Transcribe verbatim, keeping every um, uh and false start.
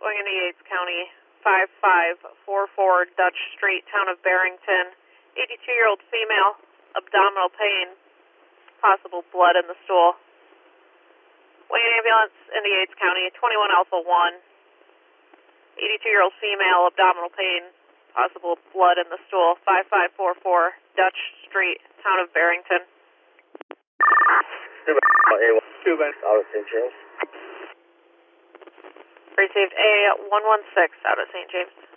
Going into Yates County, five five four four Dutch Street, town of Barrington. eighty-two-year-old female, abdominal pain, possible blood in the stool. Wayne ambulance into Yates County, twenty-one Alpha one. eighty-two-year-old female, abdominal pain, possible blood in the stool. five five four four Dutch Street, town of Barrington. Cuban. Out of Saint James. Received A one one six out of Saint James.